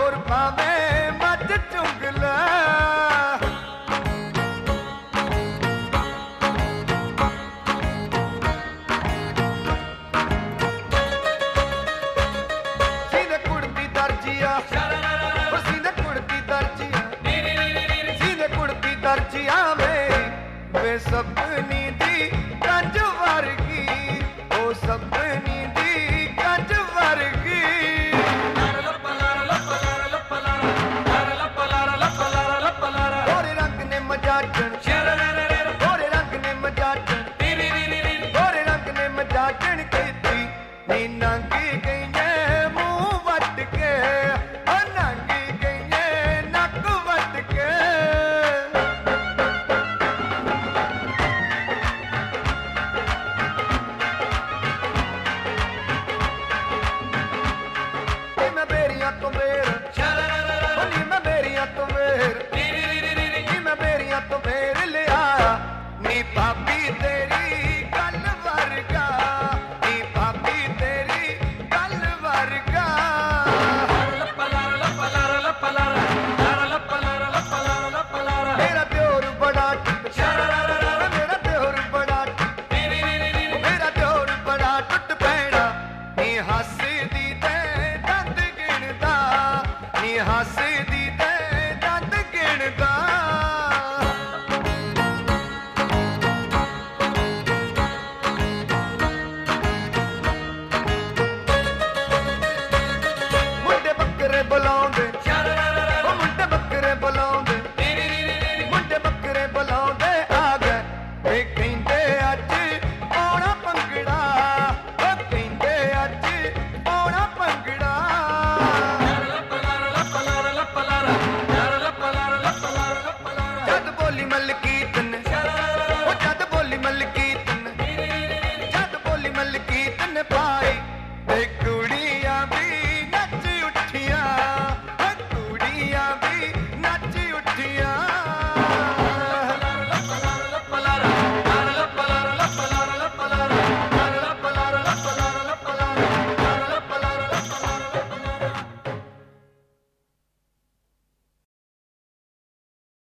ਹੋਰ ਭਾਵੇਂ ਮੱਝ ਚੁੰਗ ਲੈ ਸੀਨੇ ਕੁੜਤੀ ਦਰਜੀਆ ਸੀਨੇ ਕੁੜਤੀ ਦਰਜੀਆ ਸੀਨੇ ਕੁੜਤੀ ਦਰਜੀਆ ਵੇ ਸਪਨੀ ਦੀ ਕੰਜ ਵਰਗੀ ਉਹ ਸਪਨੀ ਦੀ ਕੰਜ ਵਰਗੀ ਗੋਰੇ ਰੰਗ ਨੇ ਮਜਾਜਣ ਗੋਰੇ ਰੰਗ ਨੇ ਮਜਾਜਣ ਗੋਰੇ ਰੰਗ ਨੇ ਮਜਾਜਣ ਕੀਤੀ ਨੀ ਨੰਗੀ ਗਈਏ ਮੂੰਹ ਵੱਟ ਕੇ ਨੰਗੀ ਗਈਏ ਨੱਕ ਵੱਟ ਕੇ ਮੈਂ ਬੇਰੀਆਂ ਤੋਂ ਮੇਰ ਬੋਲੀ ਮੈਂ ਬੇਰੀਆਂ ਤੋਂ ਮੇਰ ਨੀ ਮੈਂ ਬੇਰੀਆਂ ਤੋਂ ਮੇਰ ਲਿਆ ਨੀ ਭਾਬੀ ਤੇਰੀ ਗੱਲ ਵਰਗਾ ਨੀ ਭਾਬੀ ਤੇਰੀ ਗੱਲ ਵਰਗਾ ਮੇਰਾ ਦਿਓਰ ਬੜਾ ਟੁੱਟ ਮੇਰਾ ਦਿਓਰ ਬੜਾ ਟੁੱਟ ਮੇਰਾ ਦਿਓਰ ਬੜਾ ਟੁੱਟ ਪੈਣਾ ਨੀ ਹੱਸਦੀ ਤੇ ਦੰਦ ਗਿਣਦਾ ਨੀ ਹੱਸਦੀ